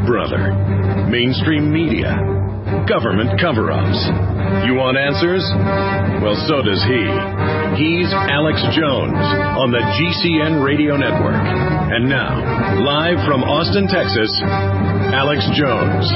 brother. Mainstream media. Government cover-ups. You want answers? Well, so does he. He's Alex Jones on the GCN Radio Network. And now, live from Austin, Texas, Alex Jones.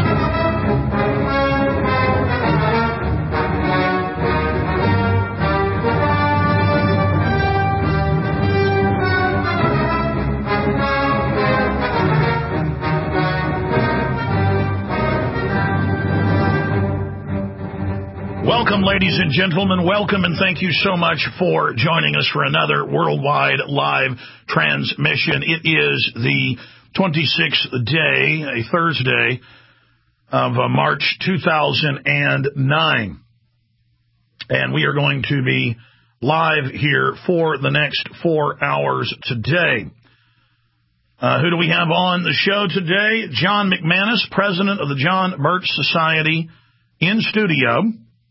Welcome, ladies and gentlemen. Welcome, and thank you so much for joining us for another worldwide live transmission. It is the 26th day, a Thursday, of March 2009. And we are going to be live here for the next 4 hours today. Who do we have on the show today? John McManus, president of the John Birch Society, in studio.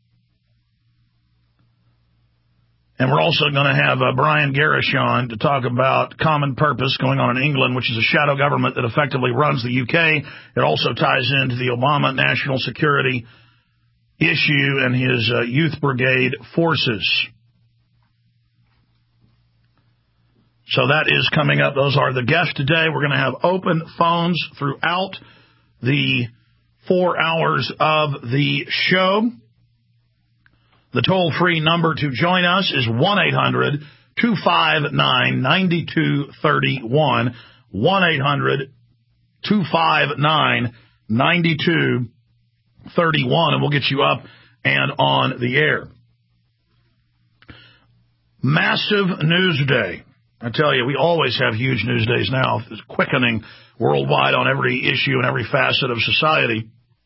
And we're also going to have Brian Garish on to talk about Common Purpose going on in England, which is a shadow government that effectively runs the UK. It also ties into the Obama national security issue and his youth brigade forces. So that is coming up. Those are the guests today. We're going to have open phones throughout the 4 hours of the show. The toll-free number to join us is 1-800-259-9231, 1-800-259-9231, and we'll get you up and on the air. Massive news day. I tell you, we always have huge news days now. It's quickening worldwide on every issue and every facet of society.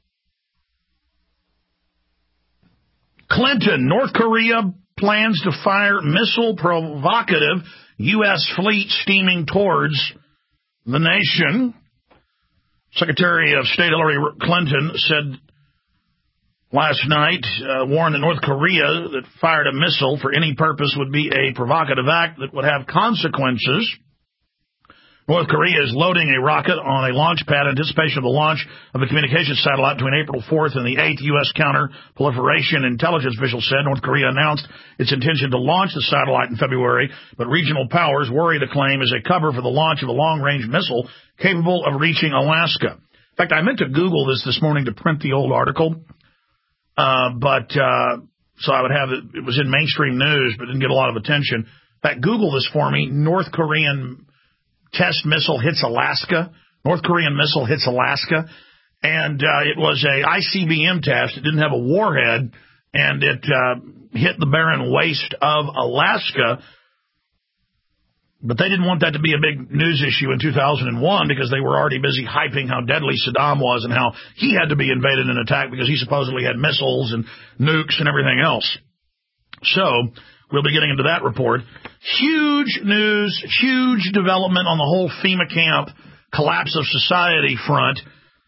Clinton, North Korea plans to fire missile provocative U.S. fleet steaming towards the nation. Secretary of State Hillary Clinton said last night, warned that North Korea that fired a missile for any purpose would be a provocative act that would have consequences. North Korea is loading a rocket on a launch pad in anticipation of the launch of a communications satellite between April 4th and the 8th. U.S. Counter-Proliferation Intelligence officials said North Korea announced its intention to launch the satellite in February, but regional powers worry the claim is a cover for the launch of a long-range missile capable of reaching Alaska. In fact, I meant to Google this morning to print the old article, so I would have it was in mainstream news, but didn't get a lot of attention. In fact, Google this for me. North Korean test missile hits Alaska. North Korean missile hits Alaska. And it was a ICBM test. It didn't have a warhead, and it hit the barren waste of Alaska. But they didn't want that to be a big news issue in 2001 because they were already busy hyping how deadly Saddam was and how he had to be invaded and attacked because he supposedly had missiles and nukes and everything else. So we'll be getting into that report. Huge news, huge development on the whole FEMA camp collapse of society front.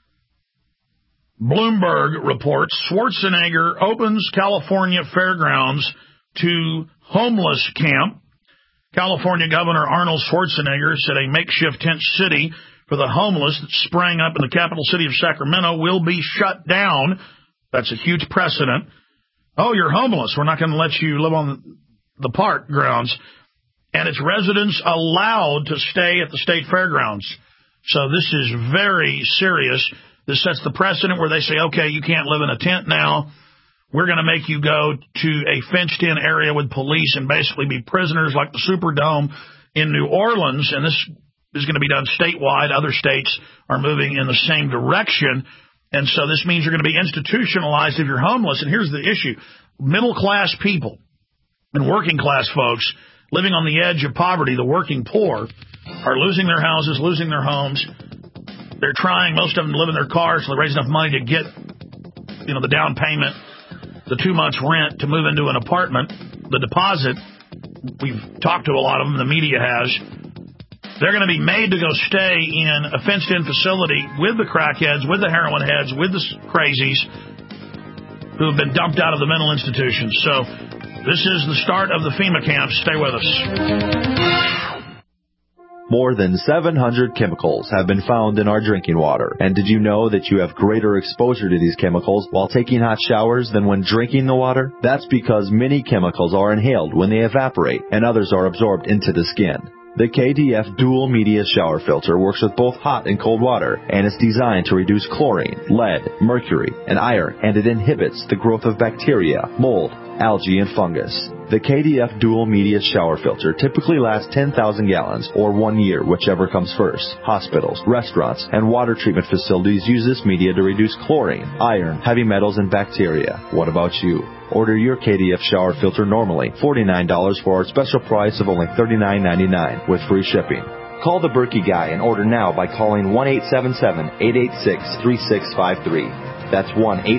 Bloomberg reports Schwarzenegger opens California fairgrounds to homeless camp. California Governor Arnold Schwarzenegger said a makeshift tent city for the homeless that sprang up in the capital city of Sacramento will be shut down. That's a huge precedent. Oh, you're homeless. We're not going to let you live on the park grounds. And its residents allowed to stay at the state fairgrounds. So this is very serious. This sets the precedent where they say, okay, you can't live in a tent now. We're going to make you go to a fenced-in area with police and basically be prisoners like the Superdome in New Orleans. And this is going to be done statewide. Other states are moving in the same direction. And so this means you're going to be institutionalized if you're homeless. And here's the issue. Middle-class people and working-class folks living on the edge of poverty, the working poor, are losing their houses, losing their homes. They're trying, most of them, to live in their cars, so they raise enough money to get, the down payment, the 2 months rent to move into an apartment, the deposit. We've talked to a lot of them, the media has. They're going to be made to go stay in a fenced-in facility with the crackheads, with the heroin heads, with the crazies who have been dumped out of the mental institutions. So this is the start of the FEMA camps. Stay with us. More than 700 chemicals have been found in our drinking water. And did you know that you have greater exposure to these chemicals while taking hot showers than when drinking the water? That's because many chemicals are inhaled when they evaporate, and others are absorbed into the skin. The KDF Dual Media Shower Filter works with both hot and cold water, and is designed to reduce chlorine, lead, mercury, and iron, and it inhibits the growth of bacteria, mold, algae, and fungus. The KDF Dual Media Shower Filter typically lasts 10,000 gallons, or 1 year, whichever comes first. Hospitals, restaurants, and water treatment facilities use this media to reduce chlorine, iron, heavy metals, and bacteria. What about you? Order your KDF shower filter normally $49 for our special price of only $39.99 with free shipping. Call the Berkey Guy and order now by calling 1-877-886-3653. That's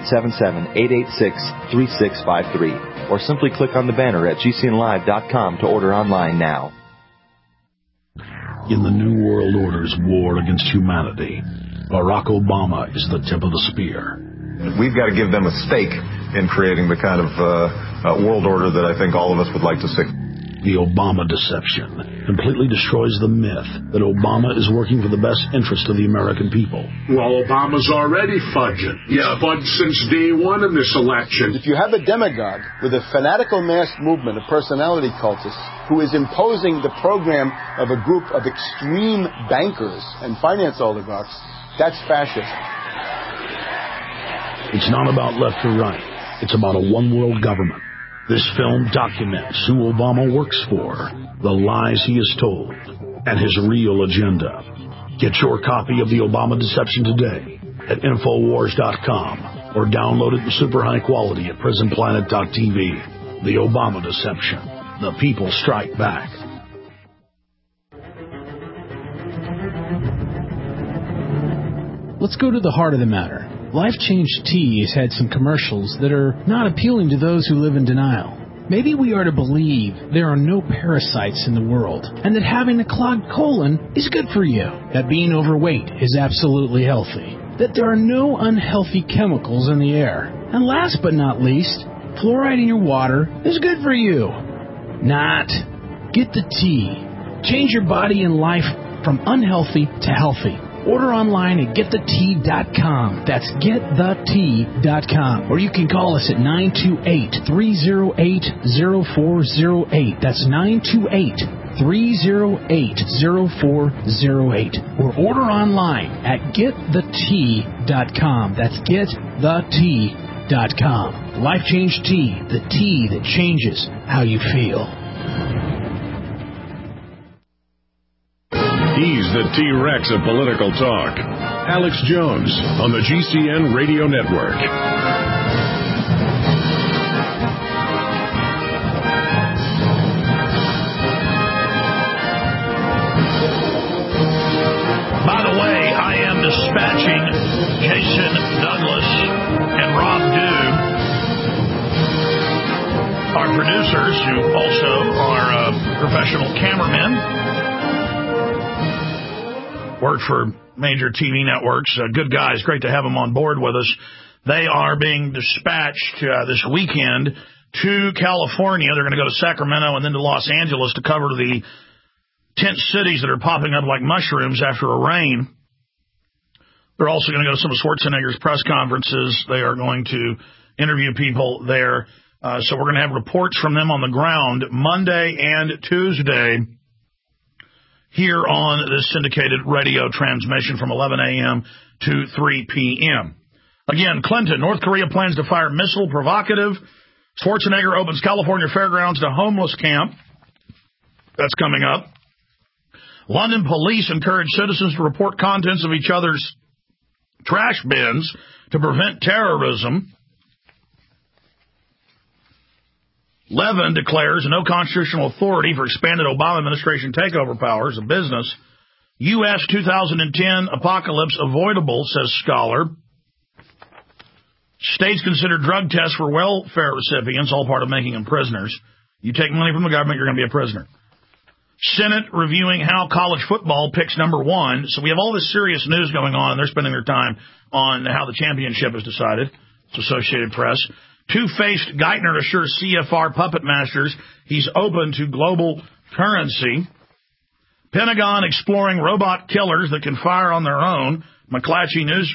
1-877-886-3653. Or simply click on the banner at GCNlive.com to order online now. In the New World Order's war against humanity, Barack Obama is the tip of the spear. We've got to give them a stake in creating the kind of world order that I think all of us would like to see. The Obama deception completely destroys the myth that Obama is working for the best interest of the American people. Well, Obama's already fudging. He's fudged since day one in this election. If you have a demagogue with a fanatical mass movement of personality cultists who is imposing the program of a group of extreme bankers and finance oligarchs, that's fascism. It's not about left or right. It's about a one-world government. This film documents who Obama works for, the lies he has told, and his real agenda. Get your copy of The Obama Deception today at Infowars.com or download it in super high quality at PrisonPlanet.tv. The Obama Deception. The people strike back. Let's go to the heart of the matter. Life Change Tea has had some commercials that are not appealing to those who live in denial. Maybe we are to believe there are no parasites in the world, and that having a clogged colon is good for you, that being overweight is absolutely healthy, that there are no unhealthy chemicals in the air, and last but not least, fluoride in your water is good for you. Not. Get the tea. Change your body and life from unhealthy to healthy. Order online at getthetea.com. That's getthetea.com. Or you can call us at 928-308-0408. That's 928-308-0408. Or order online at getthetea.com. That's getthetea.com. Life Change Tea, the tea that changes how you feel. He's the T-Rex of political talk. Alex Jones on the GCN Radio Network. By the way, I am dispatching Jason Douglas and Rob Dew, our producers, who also are professional cameramen. Work for major TV networks. Good guys. Great to have them on board with us. They are being dispatched this weekend to California. They're going to go to Sacramento and then to Los Angeles to cover the tent cities that are popping up like mushrooms after a rain. They're also going to go to some of Schwarzenegger's press conferences. They are going to interview people there. So we're going to have reports from them on the ground Monday and Tuesday here on this syndicated radio transmission from 11 a.m. to 3 p.m. Again, Clinton, North Korea plans to fire missile provocative. Schwarzenegger opens California fairgrounds to homeless camp. That's coming up. London police encourage citizens to report contents of each other's trash bins to prevent terrorism. Levin declares no constitutional authority for expanded Obama administration takeover powers of business. U.S. 2010 apocalypse avoidable, says scholar. States consider drug tests for welfare recipients, all part of making them prisoners. You take money from the government, you're going to be a prisoner. Senate reviewing how college football picks number one. So we have all this serious news going on, and they're spending their time on how the championship is decided. It's Associated Press. Two-faced Geithner assures CFR puppet masters he's open to global currency. Pentagon exploring robot killers that can fire on their own. McClatchy News.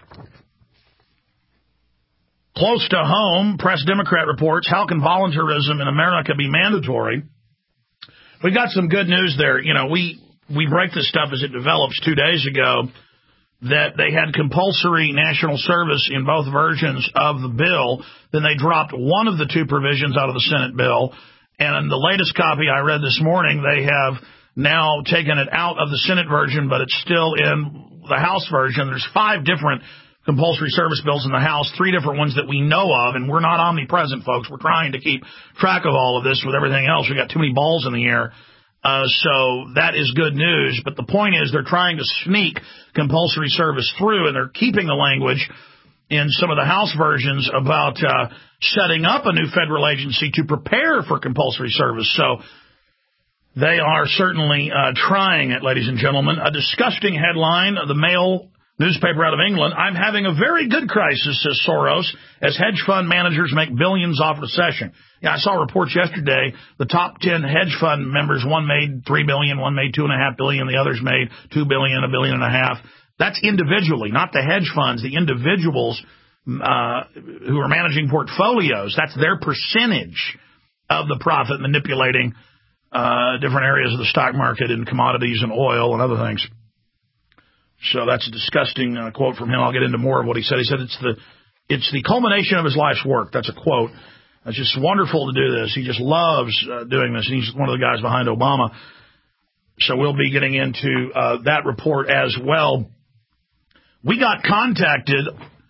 Close to home, Press Democrat reports, how can voluntarism in America be mandatory? We got some good news there. You know, we break this stuff as it develops. 2 days ago that they had compulsory national service in both versions of the bill. Then they dropped one of the two provisions out of the Senate bill. And in the latest copy I read this morning, they have now taken it out of the Senate version, but it's still in the House version. There's 5 different compulsory service bills in the House, 3 different ones that we know of, and we're not omnipresent, folks. We're trying to keep track of all of this with everything else. We got too many balls in the air. So that is good news. But the point is they're trying to sneak compulsory service through, and they're keeping the language in some of the House versions about setting up a new federal agency to prepare for compulsory service. So they are certainly trying it, ladies and gentlemen. A disgusting headline, the Mail newspaper out of England. I'm having a very good crisis, says Soros, as hedge fund managers make billions off recession. Yeah, I saw reports yesterday. The top 10 hedge fund members, one made $3 billion, one made $2.5 billion, the others made $2 billion, $1.5 billion. That's individually, not the hedge funds, the individuals who are managing portfolios. That's their percentage of the profit, manipulating different areas of the stock market and commodities and oil and other things. So that's a disgusting quote from him. I'll get into more of what he said. He said it's the culmination of his life's work. That's a quote. It's just wonderful to do this. He just loves doing this. And he's one of the guys behind Obama. So we'll be getting into that report as well. We got contacted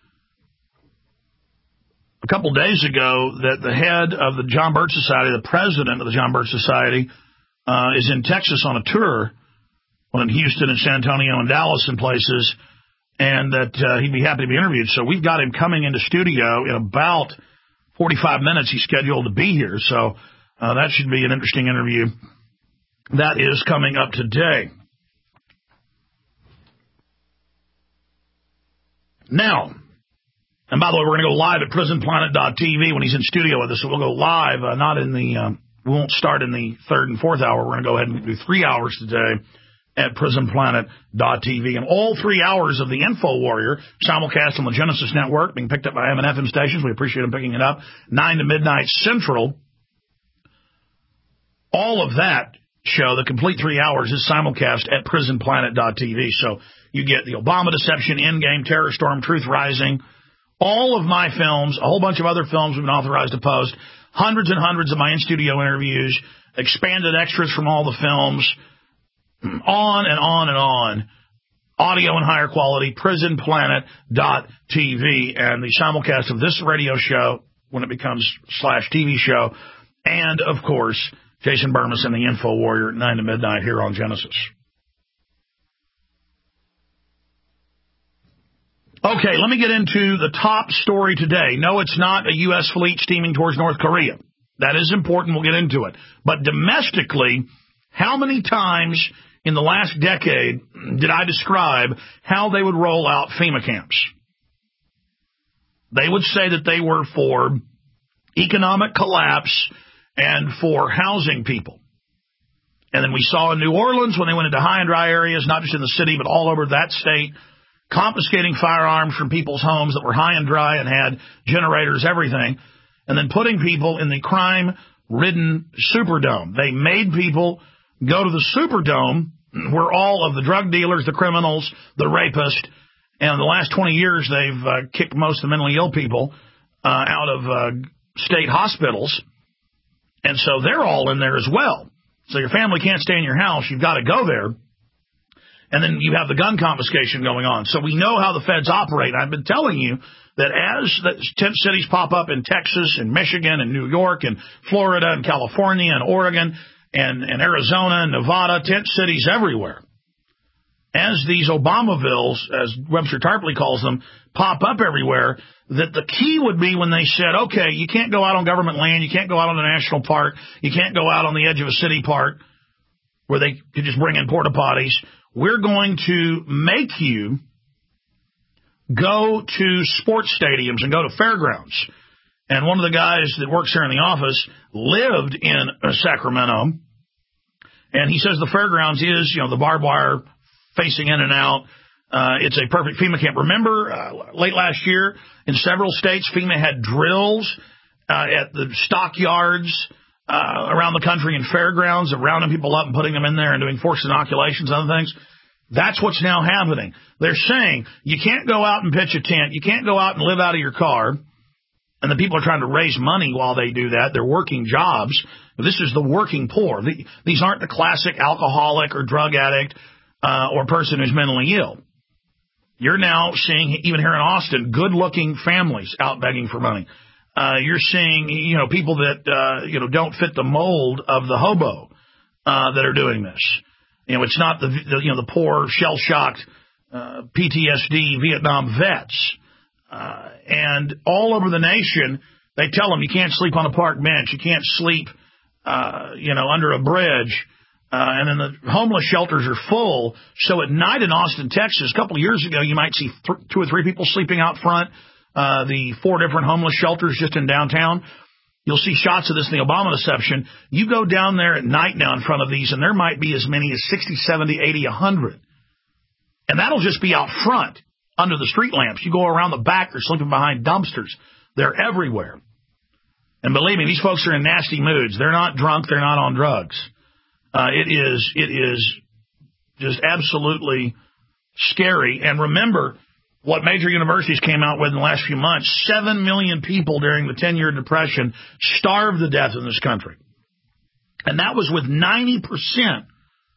a couple days ago that the head of the John Birch Society, the president of the John Birch Society, is in Texas on a tour. Well, in Houston and San Antonio and Dallas and places, and that he'd be happy to be interviewed. So we've got him coming into studio in about 45 minutes. He's scheduled to be here. So that should be an interesting interview. That is coming up today. Now, and by the way, we're going to go live at prisonplanet.tv when he's in studio with us. So we'll go live, not in the, we won't start in the 3rd and 4th hour. We're going to go ahead and do 3 hours today at prisonplanet.tv. And all 3 hours of the Info Warrior simulcast on the Genesis Network, being picked up by AM and FM stations. We appreciate them picking it up. 9 to midnight Central. All of that show, the complete 3 hours, is simulcast at prisonplanet.tv. So you get the Obama Deception, Endgame, Terror Storm, Truth Rising, all of my films, a whole bunch of other films we've been authorized to post, hundreds and hundreds of my in-studio interviews, expanded extras from all the films, on and on and on. Audio in higher quality, prisonplanet.tv, and the simulcast of this radio show when it becomes /TV show, and, of course, Jason Burmis and the Info Warrior, 9 to midnight here on Genesis. Okay, let me get into the top story today. No, it's not a U.S. fleet steaming towards North Korea. That is important. We'll get into it. But domestically, how many times in the last decade did I describe how they would roll out FEMA camps? They would say that they were for economic collapse and for housing people. And then we saw in New Orleans when they went into high and dry areas, not just in the city, but all over that state, confiscating firearms from people's homes that were high and dry and had generators, everything, and then putting people in the crime-ridden Superdome. They made people go to the Superdome where all of the drug dealers, the criminals, the rapists, and in the last 20 years they've kicked most of the mentally ill people out of state hospitals, and so they're all in there as well. So your family can't stay in your house. You've got to go there. And then you have the gun confiscation going on. So we know how the feds operate. I've been telling you that as the tent cities pop up in Texas and Michigan and New York and Florida and California and Oregon and Arizona and Nevada, tent cities everywhere, as these Obamavilles, as Webster Tarpley calls them, pop up everywhere, that the key would be when they said, okay, you can't go out on government land, you can't go out on a national park, you can't go out on the edge of a city park where they could just bring in porta potties. We're going to make you go to sports stadiums and go to fairgrounds. And one of the guys that works here in the office lived in Sacramento, And he says the fairgrounds is, the barbed wire facing in and out. It's a perfect FEMA camp. Remember, late last year, in several states, FEMA had drills at the stockyards around the country and fairgrounds of rounding people up and putting them in there and doing forced inoculations and other things. That's what's now happening. They're saying you can't go out and pitch a tent. You can't go out and live out of your car. And the people are trying to raise money while they do that. They're working jobs. This is the working poor. These aren't the classic alcoholic or drug addict or person who's mentally ill. You're now seeing, even here in Austin, good-looking families out begging for money. You're seeing, people that, don't fit the mold of the hobo that are doing this. It's not the poor, shell-shocked, PTSD Vietnam vets. And all over the nation, they tell them you can't sleep on a park bench. You can't sleep, under a bridge. And then the homeless shelters are full. So at night in Austin, Texas, a couple of years ago, you might see 2 or 3 people sleeping out front. The 4 different homeless shelters just in downtown. You'll see shots of this in the Obama deception. You go down there at night now in front of these, and there might be as many as 60, 70, 80, 100. And that'll just be out front under the street lamps. You go around the back, they're sleeping behind dumpsters. They're everywhere. And believe me, these folks are in nasty moods. They're not drunk. They're not on drugs. It is just absolutely scary. And remember what major universities came out with in the last few months. 7 million people during the 10-year depression starved to death in this country. And that was with 90%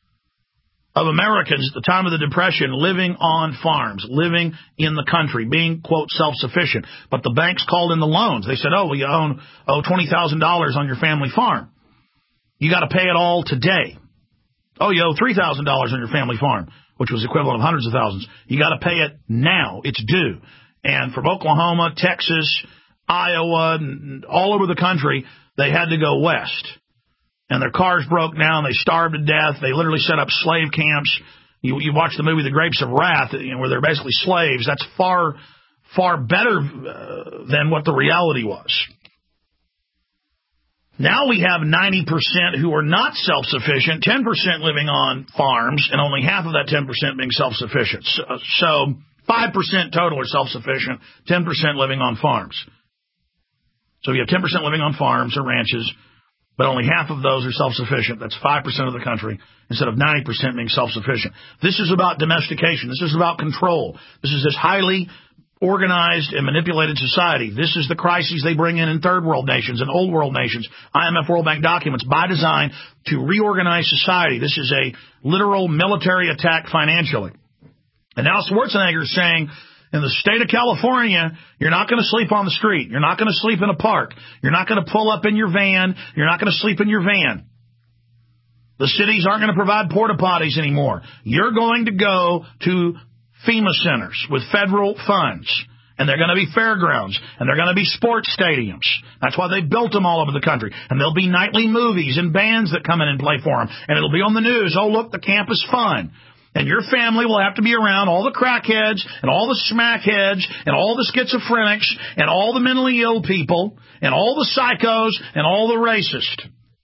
of Americans at the time of the Depression living on farms, living in the country, being, quote, self-sufficient. But the banks called in the loans. They said, you owe $20,000 on your family farm. You got to pay it all today. You owe $3,000 on your family farm, which was equivalent of hundreds of thousands. You got to pay it now. It's due. And from Oklahoma, Texas, Iowa, and all over the country, they had to go west. And their cars broke down. They starved to death. They literally set up slave camps. You watch the movie The Grapes of Wrath, where they're basically slaves. That's far, far better than what the reality was. Now we have 90% who are not self-sufficient, 10% living on farms, and only half of that 10% being self-sufficient. So 5% total are self-sufficient, 10% living on farms. So you have 10% living on farms or ranches, but only half of those are self-sufficient. That's 5% of the country instead of 90% being self-sufficient. This is about domestication. This is about control. This is this highly organized and manipulated society. This is the crises they bring in third world nations and old world nations. IMF World Bank documents by design to reorganize society. This is a literal military attack financially. And now Schwarzenegger is saying, in the state of California, you're not going to sleep on the street. You're not going to sleep in a park. You're not going to pull up in your van. You're not going to sleep in your van. The cities aren't going to provide porta potties anymore. You're going to go to FEMA centers with federal funds, and they're going to be fairgrounds, and they're going to be sports stadiums. That's why they built them all over the country. And there'll be nightly movies and bands that come in and play for them, and it'll be on the news. Oh, look, the camp is fun. And your family will have to be around all the crackheads and all the smackheads and all the schizophrenics and all the mentally ill people and all the psychos and all the racists.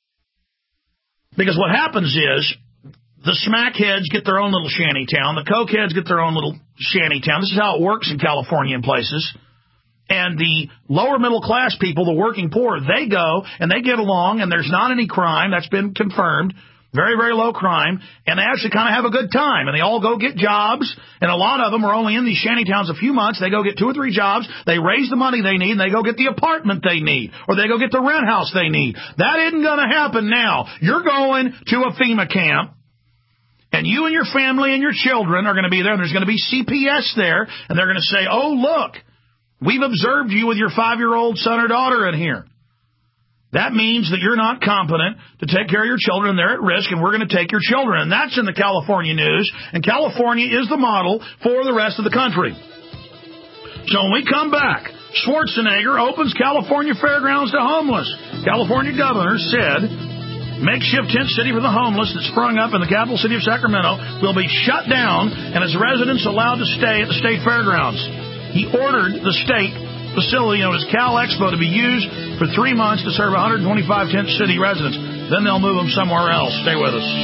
Because what happens is, the smackheads get their own little shanty town. The cokeheads get their own little shanty town. This is how it works in California and places. And the lower middle class people, the working poor, they go and they get along, and there's not any crime. That's been confirmed. Very, very low crime. And they actually kind of have a good time. And they all go get jobs. And a lot of them are only in these shanty towns a few months. They go get 2 or 3 jobs. They raise the money they need, and they go get the apartment they need. Or they go get the rent house they need. That isn't going to happen now. You're going to a FEMA camp. And you and your family and your children are going to be there, and there's going to be CPS there, and they're going to say, oh, look, we've observed you with your 5-year-old son or daughter in here. That means that you're not competent to take care of your children, and they're at risk, and we're going to take your children. And that's in the California news, and California is the model for the rest of the country. So when we come back, Schwarzenegger opens California fairgrounds to homeless. California governor said makeshift tent city for the homeless that sprung up in the capital city of Sacramento will be shut down, and its residents allowed to stay at the state fairgrounds. He ordered the state facility known as Cal Expo to be used for 3 months to serve 125 tent city residents. then they'll move them somewhere else. Stay with us.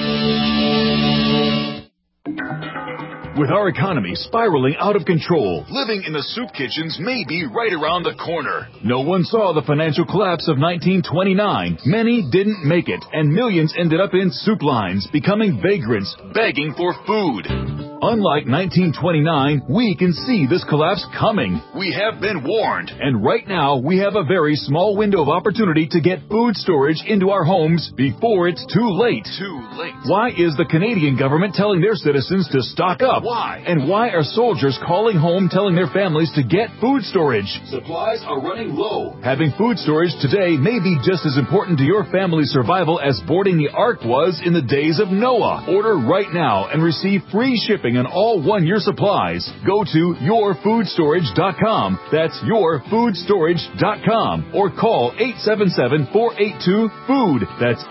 With our economy spiraling out of control, living in the soup kitchens may be right around the corner. No one saw the financial collapse of 1929. Many didn't make it, and millions ended up in soup lines, becoming vagrants, begging for food. Unlike 1929, we can see this collapse coming. We have been warned, and right now we have a very small window of opportunity to get food storage into our homes before it's too late. Why is the Canadian government telling their citizens to stock up? Why? And why are soldiers calling home telling their families to get food storage? Supplies are running low. Having food storage today may be just as important to your family's survival as boarding the Ark was in the days of Noah. Order right now and receive free shipping on all one-year supplies. Go to yourfoodstorage.com. That's yourfoodstorage.com. Or call 877-482-FOOD. That's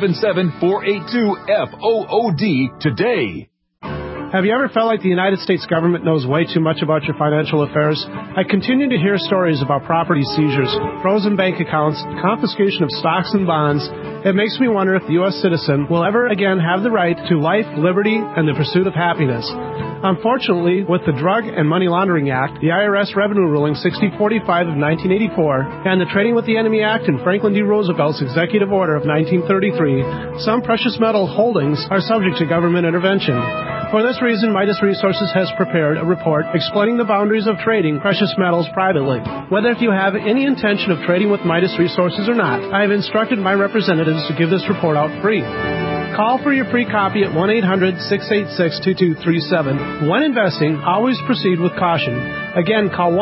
877-482-FOOD today. Have you ever felt like the United States government knows way too much about your financial affairs? I continue to hear stories about property seizures, frozen bank accounts, confiscation of stocks and bonds. It makes me wonder if the U.S. citizen will ever again have the right to life, liberty, and the pursuit of happiness. Unfortunately, with the Drug and Money Laundering Act, the IRS Revenue Ruling 6045 of 1984, and the Trading with the Enemy Act and Franklin D. Roosevelt's Executive Order of 1933, some precious metal holdings are subject to government intervention. For this reason, Midas Resources has prepared a report explaining the boundaries of trading precious metals privately. Whether if you have any intention of trading with Midas Resources or not, I have instructed my representatives to give this report out free. Call for your free copy at 1-800-686-2237. When investing, always proceed with caution. Again, call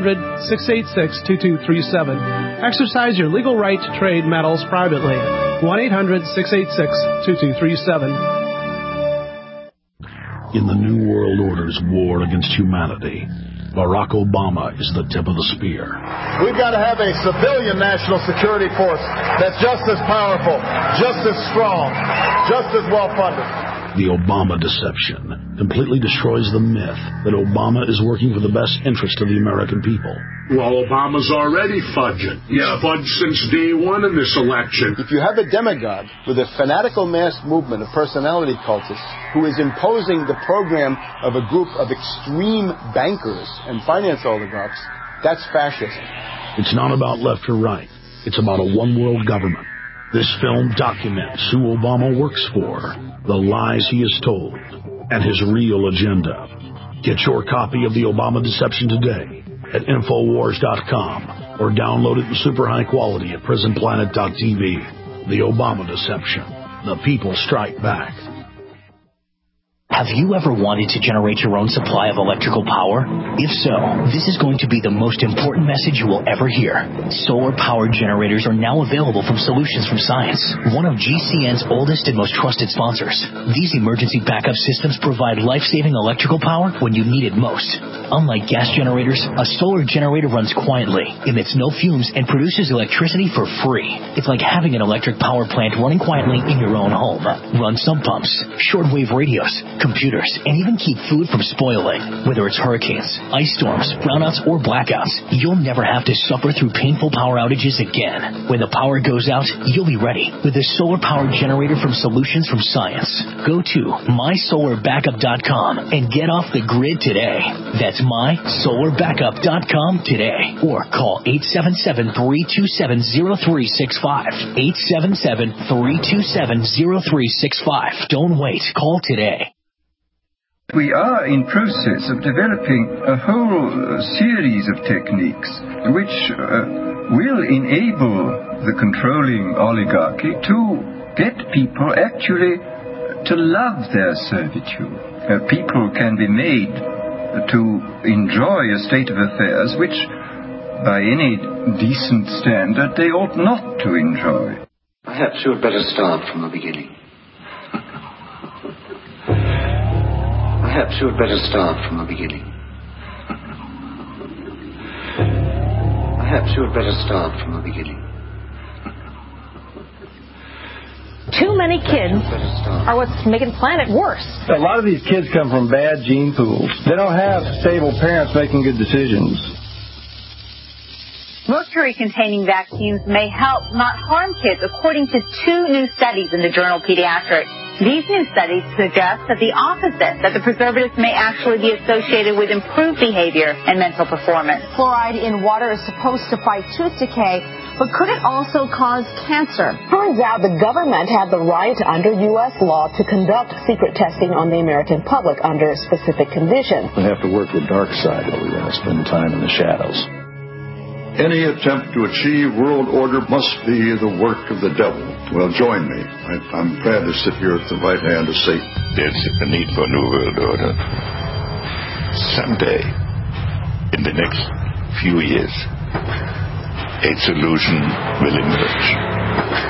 1-800-686-2237. Exercise your legal right to trade metals privately. 1-800-686-2237. In the New World Order's war against humanity, Barack Obama is the tip of the spear. We've got to have a civilian national security force that's just as powerful, just as strong, just as well-funded. The Obama deception completely destroys the myth that Obama is working for the best interest of the American people. Well, Obama's already fudging. He's fudged since day one in this election. If you have a demagogue with a fanatical mass movement of personality cultists who is imposing the program of a group of extreme bankers and finance oligarchs, that's fascism. It's not about left or right. It's about a one-world government. This film documents who Obama works for, the lies he has told, and his real agenda. Get your copy of The Obama Deception today at Infowars.com or download it in super high quality at PrisonPlanet.tv. The Obama Deception. The people strike back. Have you ever wanted to generate your own supply of electrical power? If so, this is going to be the most important message you will ever hear. Solar-powered generators are now available from Solutions from Science, one of GCN's oldest and most trusted sponsors. These emergency backup systems provide life-saving electrical power when you need it most. Unlike gas generators, a solar generator runs quietly, emits no fumes, and produces electricity for free. It's like having an electric power plant running quietly in your own home. Run sump pumps, shortwave radios, computers, and even keep food from spoiling. Whether it's hurricanes, ice storms, brownouts, or blackouts, you'll never have to suffer through painful power outages again. When the power goes out, you'll be ready with a solar-powered generator from Solutions from Science. Go to mysolarbackup.com and get off the grid today. That's mysolarbackup.com today. Or call 877-327-0365. 877-327-0365. Don't wait. Call today. We are in process of developing a whole series of techniques which will enable the controlling oligarchy to get people actually to love their servitude. People can be made to enjoy a state of affairs which, by any decent standard, they ought not to enjoy. Perhaps you had better start from the beginning. Perhaps you had better start from the beginning. Perhaps you had better start from the beginning. Too many kids are what's making the planet worse. A lot of these kids come from bad gene pools. They don't have stable parents making good decisions. Mercury-containing vaccines may help, not harm kids, according to 2 new studies in the journal Pediatrics. These new studies suggest that the opposite, that the preservatives may actually be associated with improved behavior and mental performance. Fluoride in water is supposed to fight tooth decay, but could it also cause cancer? Turns out the government had the right under U.S. law to conduct secret testing on the American public under specific conditions. We have to work the dark side, or we spend time in the shadows. Any attempt to achieve world order must be the work of the devil. Well, join me. I'm proud to sit here at the right hand of Satan. There's a need for a new world order. Someday, in the next few years, a solution will emerge.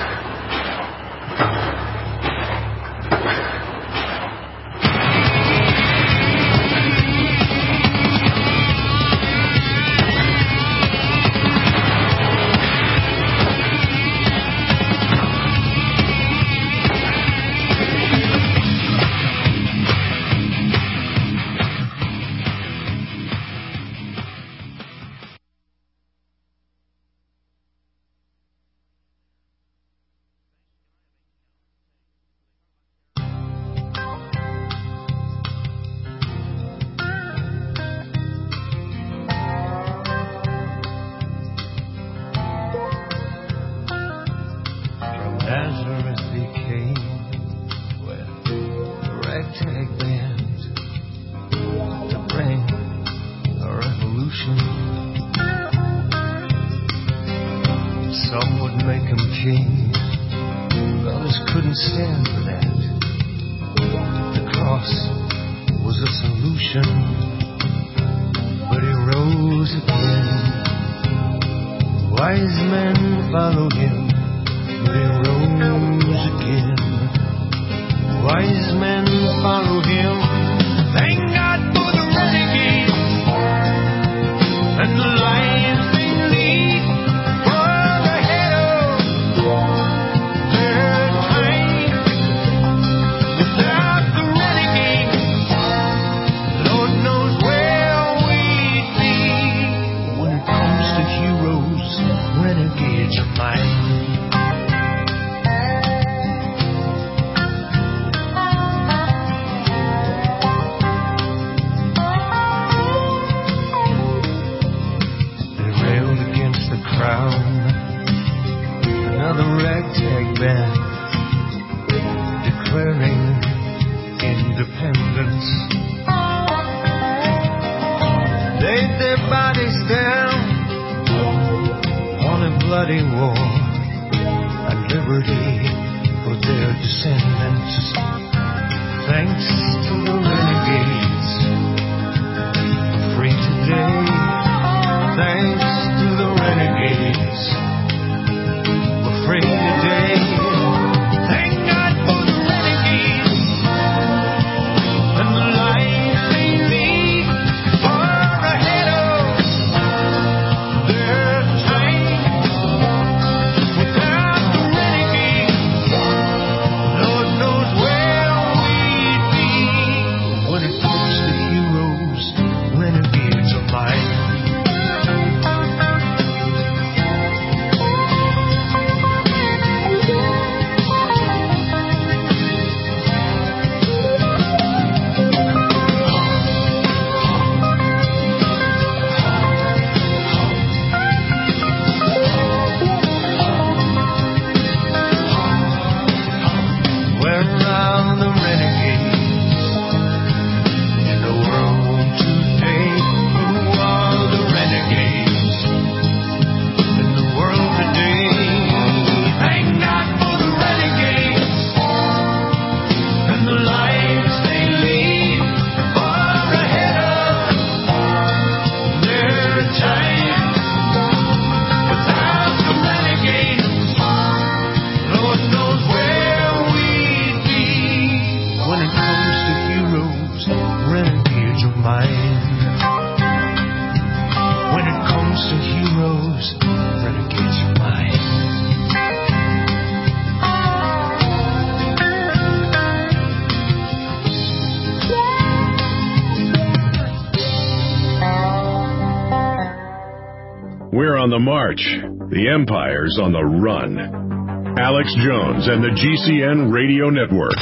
We're on the march. The empire's on the run. Alex Jones and the GCN Radio Network.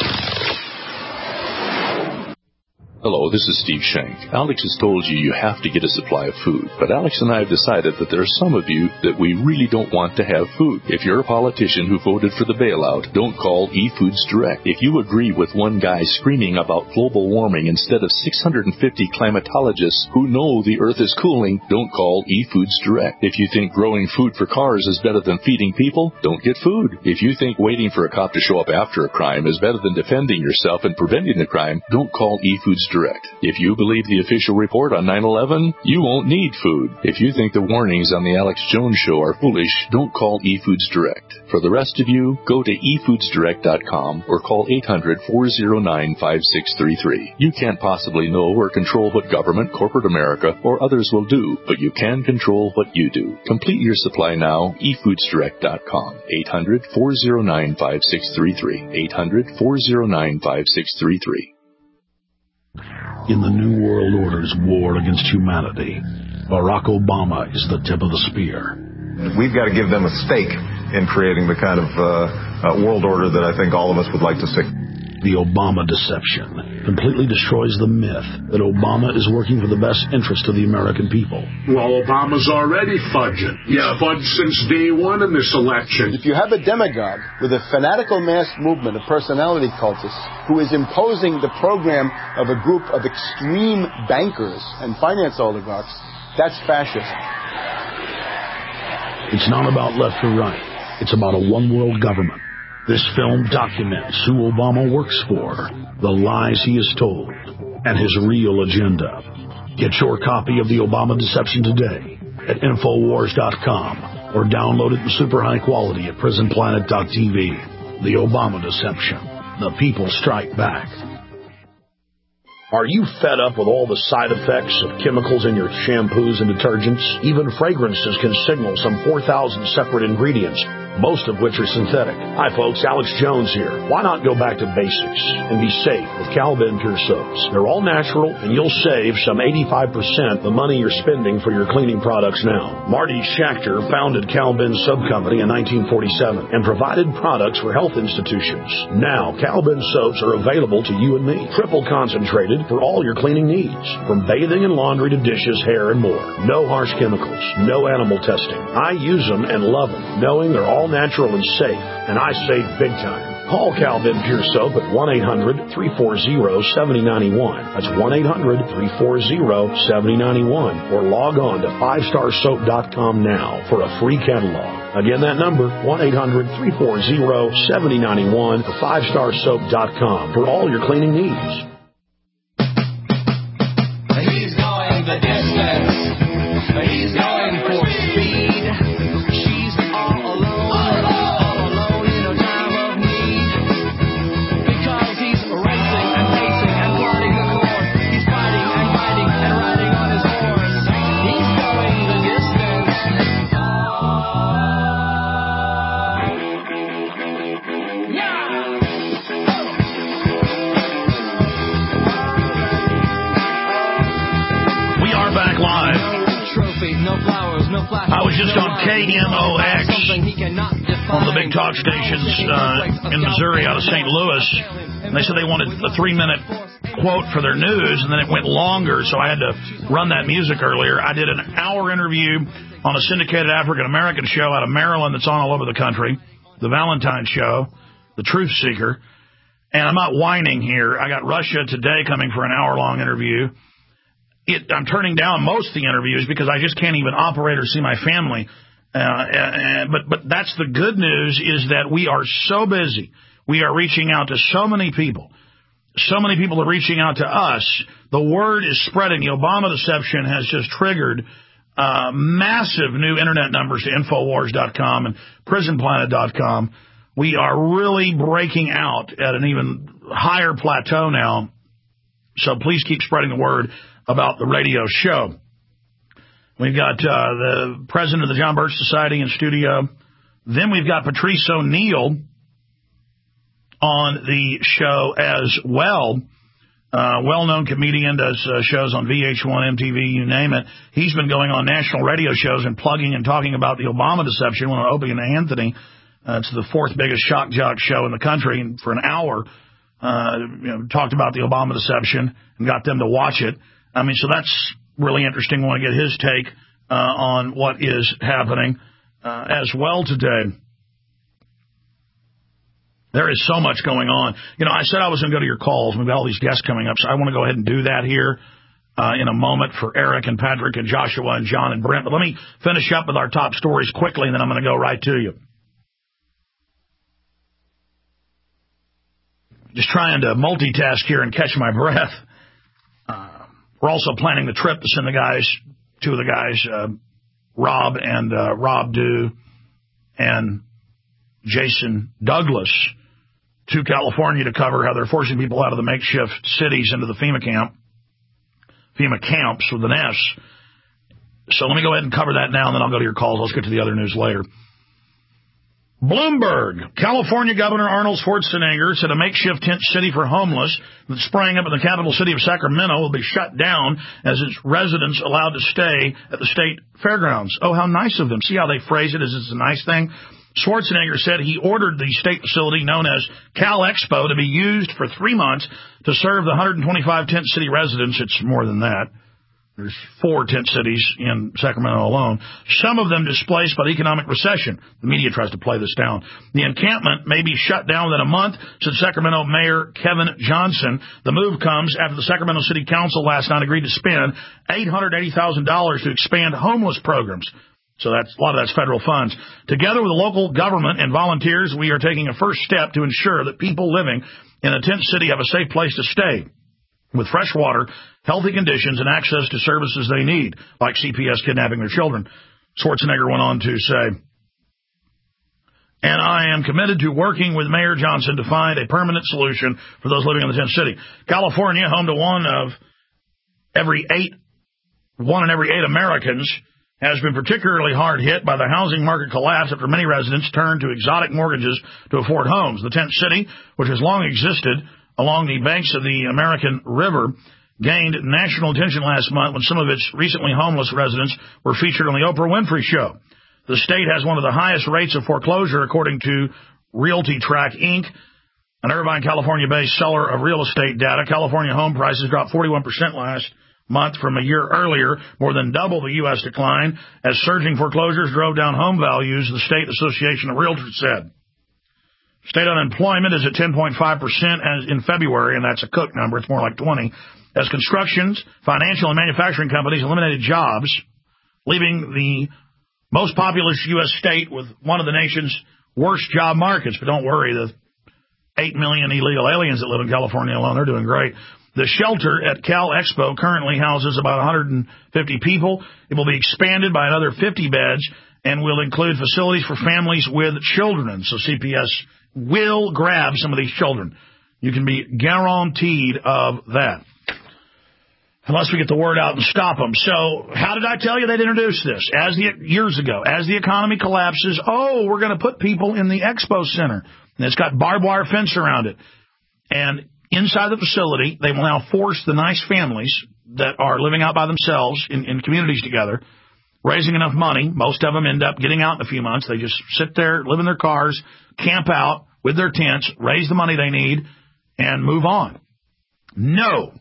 Hello, this is Steve Shank. Alex has told you you have to get a supply of food, but Alex and I have decided that there are some of you that we really don't want to have food. If you're a politician who voted for the bailout, don't call eFoods Direct. If you agree with one guy screaming about global warming instead of 650 climatologists who know the earth is cooling, don't call eFoods Direct. If you think growing food for cars is better than feeding people, don't get food. If you think waiting for a cop to show up after a crime is better than defending yourself and preventing the crime, don't call eFoods Direct. If you believe the official report on 9/11, you won't need food. If you think the warnings on the Alex Jones Show are foolish, don't call eFoods Direct. For the rest of you, go to efoodsdirect.com or call 800-409-5633. You can't possibly know or control what government, corporate America, or others will do, but you can control what you do. Complete your supply now, efoodsdirect.com. 800-409-5633. 800-409-5633. In the New World Order's war against humanity, Barack Obama is the tip of the spear. We've got to give them a stake in creating the kind of world order that I think all of us would like to see. The Obama deception completely destroys the myth that Obama is working for the best interest of the American people. Well, Obama's already fudging. Yeah, fudged since day one in this election. If you have a demagogue with a fanatical mass movement of personality cultists who is imposing the program of a group of extreme bankers and finance oligarchs, that's fascism. It's not about left or right. It's about a one-world government. This film documents who Obama works for, the lies he has told, and his real agenda. Get your copy of The Obama Deception today at Infowars.com or download it in super high quality at PrisonPlanet.tv. The Obama Deception. The people strike back. Are you fed up with all the side effects of chemicals in your shampoos and detergents? Even fragrances can signal some 4,000 separate ingredients, most of which are synthetic. Hi folks, Alex Jones here. Why not go back to basics and be safe with Cal-Ben Pure Soaps? They're all natural and you'll save some 85% the money you're spending for your cleaning products now. Marty Schachter founded Cal-Ben Soap Company in 1947 and provided products for health institutions. Now, Cal-Ben soaps are available to you and me. Triple concentrated for all your cleaning needs, from bathing and laundry to dishes, hair, and more. No harsh chemicals, no animal testing. I use them and love them, knowing they're all natural and safe, and I save big time. Call Cal-Ben Pure Soap at 1-800-340-7091. That's 1-800-340-7091. Or log on to 5starsoap.com now for a free catalog. Again, that number, 1-800-340-7091 or 5starsoap.com for all your cleaning needs. He's going the distance. He's going for speed. She's all alone in a time of need. Because he's racing and pacing and plotting the course. He's fighting and fighting and riding on his horse. He's going the distance. We are back live. I was just on KMOX on the big talk stations in Missouri out of St. Louis, and they said they wanted a 3-minute quote for their news, and then it went longer, so I had to run that music earlier. I did an hour interview on a syndicated African-American show out of Maryland that's on all over the country, the Valentine Show, The Truth Seeker, and I'm not whining here. I got Russia Today coming for an hour-long interview. I'm turning down most of the interviews because I just can't even operate or see my family. But that's the good news, is that we are so busy. We are reaching out to so many people. So many people are reaching out to us. The word is spreading. The Obama deception has just triggered massive new internet numbers to Infowars.com and PrisonPlanet.com. We are really breaking out at an even higher plateau now. So please keep spreading the word about the radio show. We've got the president of the John Birch Society in studio. Then we've got Patrice O'Neill on the show as well. well-known comedian, does shows on VH1, MTV, you name it. He's been going on national radio shows and plugging and talking about the Obama deception on Opie and Anthony. It's the fourth biggest shock jock show in the country, and for an hour, talked about the Obama deception and got them to watch it. I mean, so that's really interesting. I want to get his take on what is happening as well today. There is so much going on. I said I was going to go to your calls. We've got all these guests coming up, so I want to go ahead and do that here in a moment for Eric and Patrick and Joshua and John and Brent. But let me finish up with our top stories quickly, and then I'm going to go right to you. Just trying to multitask here and catch my breath. We're also planning the trip to send two of the guys, Rob and Rob Dew and Jason Douglas, to California to cover how they're forcing people out of the makeshift cities into the FEMA camps with an S. So let me go ahead and cover that now, and then I'll go to your calls. Let's get to the other news later. Bloomberg. California Governor Arnold Schwarzenegger said a makeshift tent city for homeless that's sprang up in the capital city of Sacramento will be shut down as its residents allowed to stay at the state fairgrounds. Oh, how nice of them. See how they phrase it as it's a nice thing? Schwarzenegger said he ordered the state facility known as Cal Expo to be used for 3 months to serve the 125 tent city residents. It's more than that. There's 4 tent cities in Sacramento alone, some of them displaced by the economic recession. The media tries to play this down. The encampment may be shut down within a month, said Sacramento Mayor Kevin Johnson. The move comes after the Sacramento City Council last night agreed to spend $880,000 to expand homeless programs. So a lot of that's federal funds. Together with the local government and volunteers, we are taking a first step to ensure that people living in a tent city have a safe place to stay, with fresh water, healthy conditions, and access to services they need, like CPS kidnapping their children. Schwarzenegger went on to say, and I am committed to working with Mayor Johnson to find a permanent solution for those living in the tent city. California, home to one in every 8 Americans, has been particularly hard hit by the housing market collapse after many residents turned to exotic mortgages to afford homes. The tent city, which has long existed along the banks of the American River, gained national attention last month when some of its recently homeless residents were featured on the Oprah Winfrey Show. The state has one of the highest rates of foreclosure, according to Realty Track, Inc., an Irvine, California-based seller of real estate data. California home prices dropped 41% last month from a year earlier, more than double the U.S. decline, as surging foreclosures drove down home values, the State Association of Realtors said. State unemployment is at 10.5% as in February, and that's a Cook number. It's more like 20. As constructions, financial, and manufacturing companies eliminated jobs, leaving the most populous U.S. state with one of the nation's worst job markets. But don't worry, the 8 million illegal aliens that live in California alone, they're doing great. The shelter at Cal Expo currently houses about 150 people. It will be expanded by another 50 beds and will include facilities for families with children. So CPS will grab some of these children. You can be guaranteed of that, unless we get the word out and stop them. So how did I tell you they'd introduce this? Years ago, as the economy collapses, we're going to put people in the expo center. And it's got barbed wire fence around it. And inside the facility, they will now force the nice families that are living out by themselves in communities together, raising enough money. Most of them end up getting out in a few months. They just sit there, live in their cars, camp out with their tents, raise the money they need, and move on. No.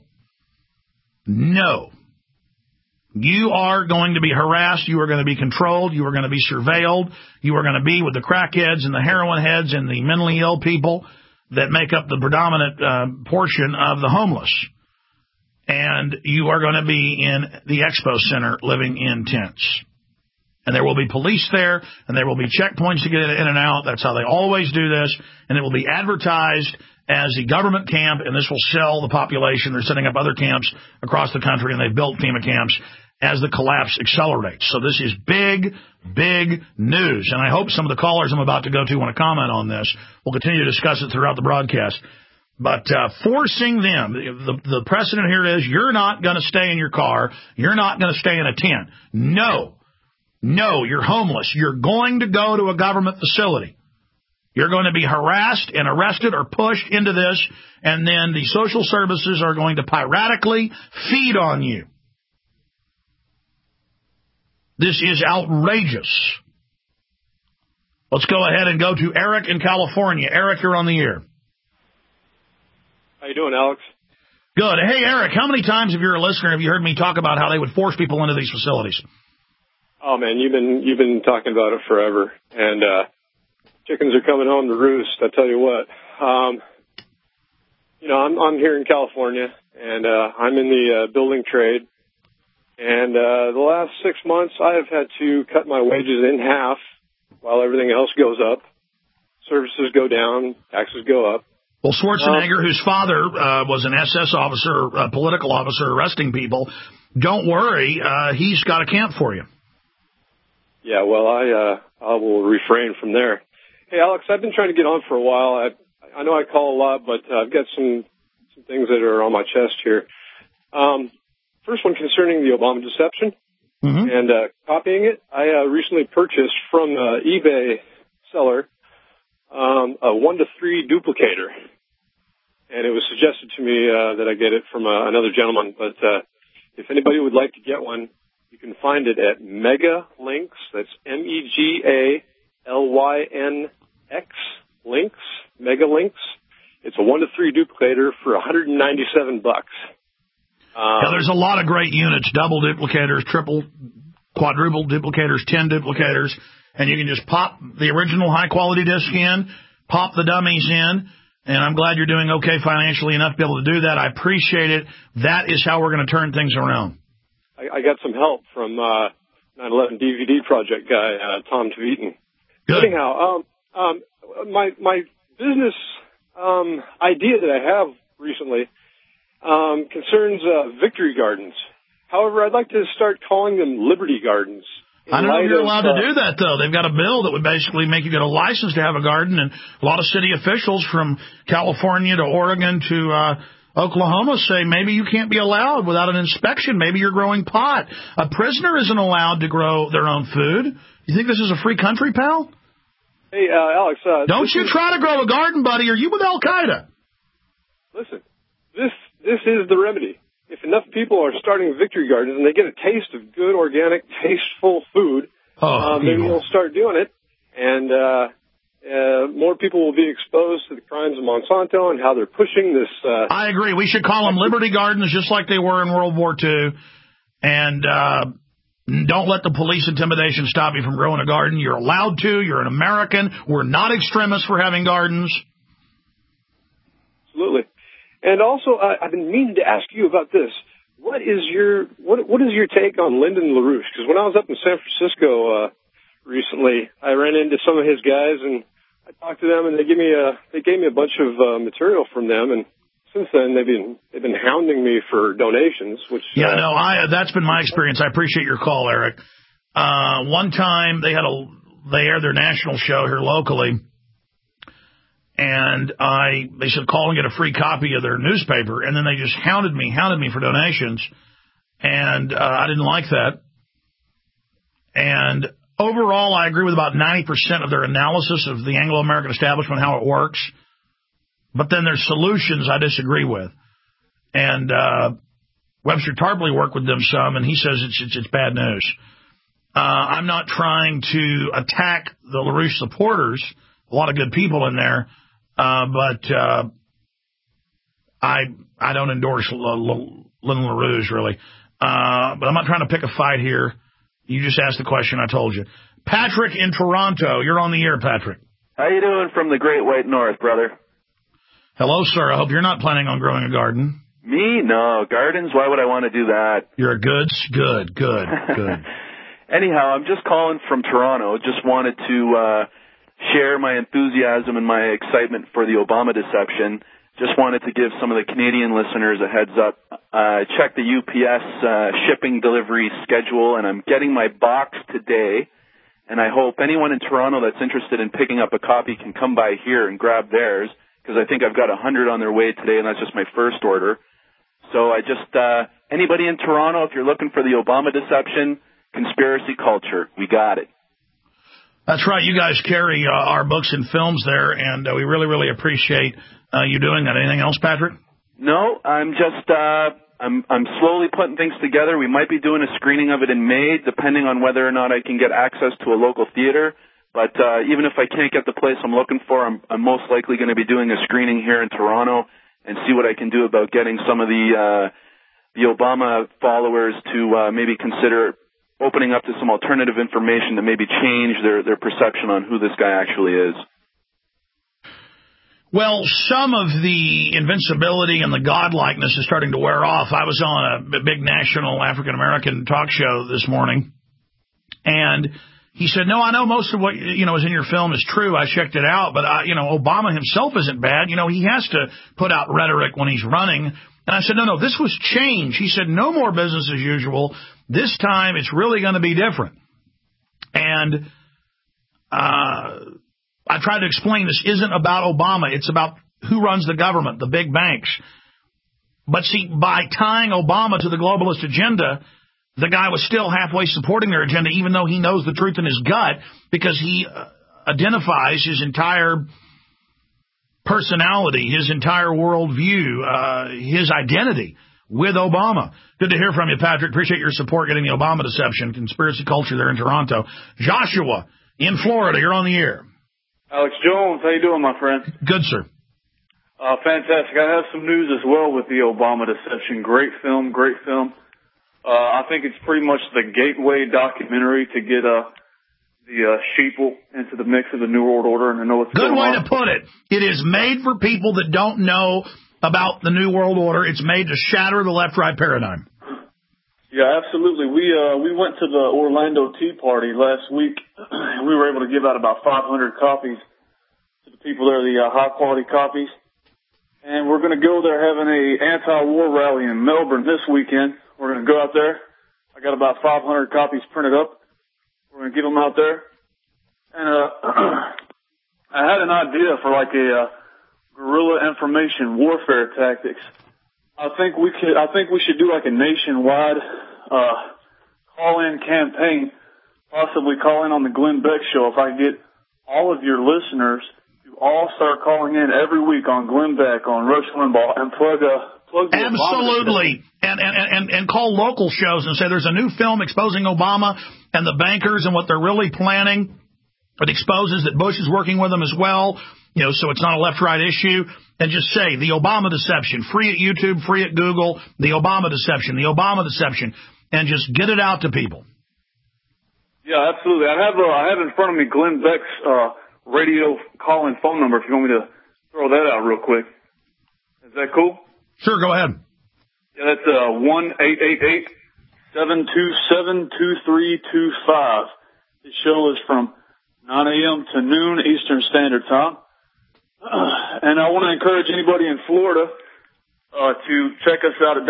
You are going to be harassed. You are going to be controlled. You are going to be surveilled. You are going to be with the crackheads and the heroin heads and the mentally ill people that make up the predominant portion of the homeless. And you are going to be in the expo center living in tents. And there will be police there, and there will be checkpoints to get in and out. That's how they always do this. And it will be advertised as the government camp, and this will sell the population. They're setting up other camps across the country, and they've built FEMA camps as the collapse accelerates. So this is big, big news. And I hope some of the callers I'm about to go to want to comment on this. We'll continue to discuss it throughout the broadcast. But forcing them, the precedent here is you're not going to stay in your car. You're not going to stay in a tent. No, you're homeless. You're going to go to a government facility. You're going to be harassed and arrested or pushed into this, and then the social services are going to piratically feed on you. This is outrageous. Let's go ahead and go to Eric in California. Eric, you're on the air. How you doing, Alex? Good. Hey, Eric, how many times, if you're a listener, have you heard me talk about how they would force people into these facilities? Oh man, you've been talking about it forever, and chickens are coming home to roost. I tell you what. I'm here in California, and I'm in the building trade. And the last 6 months, I have had to cut my wages in half while everything else goes up. Services go down, taxes go up. Well, Schwarzenegger, whose father was an SS officer, a political officer arresting people, don't worry, he's got a camp for you. Yeah, well, I will refrain from there. Hey, Alex, I've been trying to get on for a while. I know I call a lot, but I've got some things that are on my chest here. First one concerning the Obama deception and copying it. I recently purchased from eBay seller a 1-to-3 duplicator, and it was suggested to me that I get it from another gentleman. But if anybody would like to get one, you can find it at Mega Links. That's MEGALYNX Links. Mega Links. It's a 1-to-3 duplicator for $197. There's a lot of great units, double duplicators, triple, quadruple duplicators, 10 duplicators, and you can just pop the original high-quality disc in, pop the dummies in, and I'm glad you're doing okay financially enough to be able to do that. I appreciate it. That is how we're going to turn things around. I got some help from 9/11 DVD project guy, Tom Tveeten. Good. Anyhow, my business idea that I have recently concerns Victory Gardens. However, I'd like to start calling them Liberty Gardens. I don't know if you're allowed to do that, though. They've got a bill that would basically make you get a license to have a garden, and a lot of city officials from California to Oregon to Oklahoma say maybe you can't be allowed without an inspection. Maybe you're growing pot. A prisoner isn't allowed to grow their own food. You think this is a free country, pal? Hey, Alex. Don't you try to grow a garden, buddy. Are you with Al-Qaeda? Listen, this is the remedy. If enough people are starting Victory Gardens and they get a taste of good, organic, tasteful food, maybe they'll start doing it, and more people will be exposed to the crimes of Monsanto and how they're pushing this. I agree. We should call them Liberty Gardens just like they were in World War II, and don't let the police intimidation stop you from growing a garden. You're allowed to. You're an American. We're not extremists for having gardens. Absolutely. And also, I've been meaning to ask you about this. What is your take on Lyndon LaRouche? Because when I was up in San Francisco recently, I ran into some of his guys, and I talked to them, and they gave me a bunch of material from them, and since then they've been hounding me for donations. Which that's been my experience. I appreciate your call, Eric. One time they aired their national show here locally. And they said, call and get a free copy of their newspaper. And then they just hounded me for donations. And I didn't like that. And overall, I agree with about 90% of their analysis of the Anglo-American establishment, how it works. But then their solutions I disagree with. And Webster Tarpley worked with them some, and he says it's bad news. I'm not trying to attack the LaRouche supporters. A lot of good people in there. But I don't endorse Lyndon LaRouche, really. But I'm not trying to pick a fight here. You just asked the question, I told you. Patrick in Toronto, you're on the air, Patrick. How you doing from the Great White North, brother? Hello, sir. I hope you're not planning on growing a garden. Me? No. Gardens? Why would I want to do that? You're a good. Anyhow, I'm just calling from Toronto. Just wanted to share my enthusiasm and my excitement for the Obama deception. Just wanted to give some of the Canadian listeners a heads up. I checked the UPS shipping delivery schedule, and I'm getting my box today. And I hope anyone in Toronto that's interested in picking up a copy can come by here and grab theirs, because I think I've got 100 on their way today, and that's just my first order. So anybody in Toronto, if you're looking for the Obama deception, conspiracy culture, we got it. That's right. You guys carry our books and films there, and we really, really appreciate you doing that. Anything else, Patrick? No, I'm just I'm slowly putting things together. We might be doing a screening of it in May, depending on whether or not I can get access to a local theater. But even if I can't get the place I'm looking for, I'm most likely going to be doing a screening here in Toronto and see what I can do about getting some of the Obama followers to maybe consider opening up to some alternative information to maybe change their perception on who this guy actually is. Well, some of the invincibility and the godlikeness is starting to wear off. I was on a big national African-American talk show this morning, and he said, no, I know most of what, is in your film is true. I checked it out, but, Obama himself isn't bad. He has to put out rhetoric when he's running. And I said, no, this was change. He said, no more business as usual. This time it's really going to be different. And I tried to explain this isn't about Obama. It's about who runs the government, the big banks. But see, by tying Obama to the globalist agenda, the guy was still halfway supporting their agenda, even though he knows the truth in his gut, because he identifies his entire personality, his entire worldview, his identity with Obama. Good to hear from you, Patrick. Appreciate your support getting the Obama deception, conspiracy culture there in Toronto. Joshua in Florida, you're on the air. Alex Jones, how you doing, my friend? Good, sir. Fantastic. I have some news as well with the Obama deception. Great film, great film. I think it's pretty much the gateway documentary to get the sheeple into the mix of the New World Order and to know what's going on. Good way to put it. It is made for people that don't know about the New World Order. It's made to shatter the left-right paradigm. Yeah, absolutely. We went to the Orlando Tea Party last week. We were able to give out about 500 copies to the people there, the high-quality copies. And we're going to go there having a anti-war rally in Melbourne this weekend. We're going to go out there. I got about 500 copies printed up. We're going to get them out there. And I had an idea for like a guerrilla information warfare tactics. I think we should do like a nationwide call-in campaign, possibly call in on the Glenn Beck Show. If I get all of your listeners to all start calling in every week on Glenn Beck, on Rush Limbaugh, and plug the absolutely, and call local shows and say there's a new film exposing Obama and the bankers and what they're really planning. It exposes that Bush is working with them as well, so it's not a left-right issue. And just say the Obama deception, free at YouTube, free at Google, the Obama deception, and just get it out to people. Yeah, absolutely. I have in front of me Glenn Beck's radio call-in phone number. If you want me to throw that out real quick, is that cool? Sure, go ahead. Yeah, that's 1-888-727-2325. The show is from 9 a.m. to noon Eastern Standard Time. And I want to encourage anybody in Florida to check us out at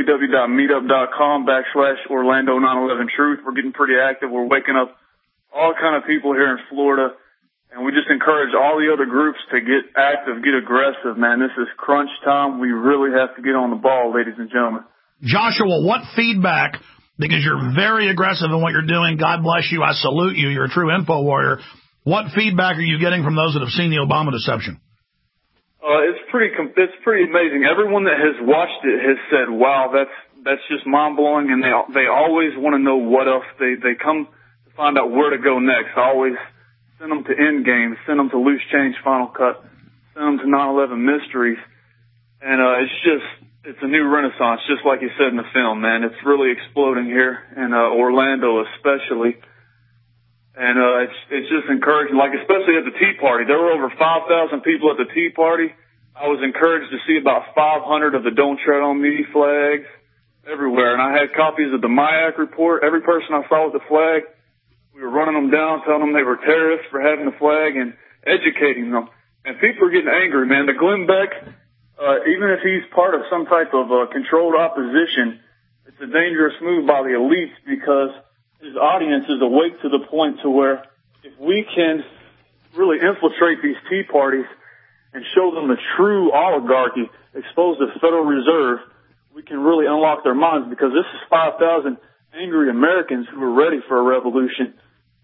www.meetup.com/Orlando911Truth. We're getting pretty active. We're waking up all kind of people here in Florida. And we just encourage all the other groups to get active, get aggressive, man. This is crunch time. We really have to get on the ball, ladies and gentlemen. Joshua, what feedback, because you're very aggressive in what you're doing, God bless you, I salute you, you're a true info warrior. What feedback are you getting from those that have seen the Obama deception? It's pretty amazing. Everyone that has watched it has said, wow, that's just mind-blowing, and they always want to know what else. They come to find out where to go next. I always send them to Endgame, send them to Loose Change Final Cut, send them to 9/11 Mysteries. And it's a new renaissance, just like you said in the film, man. It's really exploding here in Orlando especially. And it's just encouraging, like especially at the Tea Party. There were over 5,000 people at the Tea Party. I was encouraged to see about 500 of the Don't Tread on Me flags everywhere. And I had copies of the MIAC report. Every person I saw with the flag, we were running them down, telling them they were terrorists for having the flag and educating them. And people are getting angry, man. The Glenn Beck, even if he's part of some type of controlled opposition, it's a dangerous move by the elites because his audience is awake to the point to where if we can really infiltrate these tea parties and show them the true oligarchy, expose the Federal Reserve, we can really unlock their minds because this is 5,000 angry Americans who are ready for a revolution.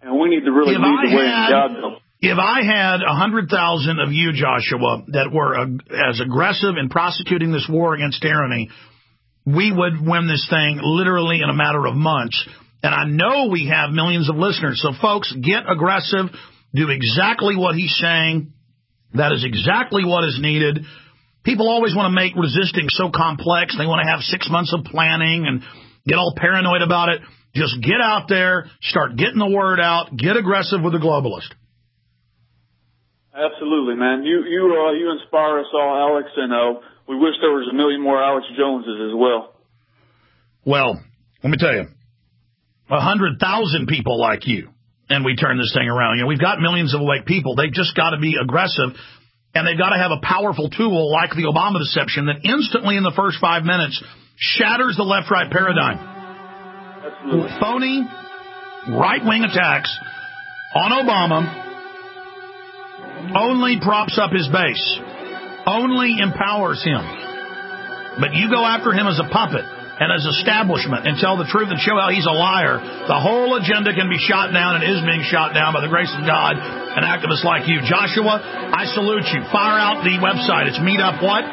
And we need to really lead the way and guide them. If I had 100,000 of you, Joshua, that were as aggressive in prosecuting this war against tyranny, we would win this thing literally in a matter of months. And I know we have millions of listeners. So, folks, get aggressive. Do exactly what he's saying. That is exactly what is needed. People always want to make resisting so complex. They want to have 6 months of planning and get all paranoid about it. Just get out there, start getting the word out, get aggressive with the globalist. Absolutely, man. You inspire us all, Alex, and we wish there was a million more Alex Joneses as well. Well, let me tell you, 100,000 people like you, and we turn this thing around. You know, we've got millions of awake people. They've just got to be aggressive, and they've got to have a powerful tool like the Obama deception that instantly in the first 5 minutes shatters the left-right paradigm. Absolutely. Phony right-wing attacks on Obama only props up his base, only empowers him. But you go after him as a puppet and as establishment and tell the truth and show how he's a liar, the whole agenda can be shot down and is being shot down by the grace of God and activists like you. Joshua, I salute you. Fire out the website. It's Meetup what?